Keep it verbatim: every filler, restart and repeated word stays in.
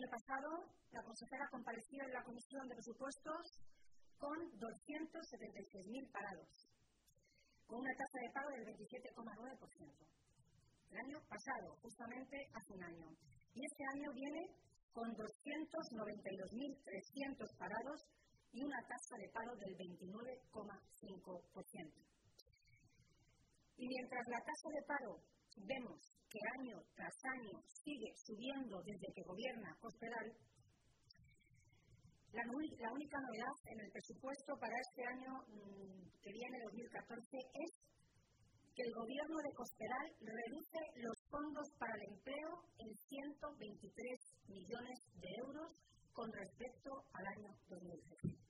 año pasado, la consejera compareció en la Comisión de Presupuestos con doscientos setenta y seis mil parados, con una tasa de paro del veintisiete coma nueve por ciento. El año pasado, justamente hace un año. Y este año viene con doscientos noventa y dos mil trescientos parados y una tasa de paro del veintinueve coma cinco por ciento. Y mientras la tasa de paro vemos que año tras año sigue subiendo desde que gobierna Cospedal, la, la única novedad en el presupuesto para este año mmm, que viene, dos mil catorce, es que el gobierno de Cospedal reduce los fondos para el empleo en ciento veintitrés millones de euros con respecto al año dos mil trece.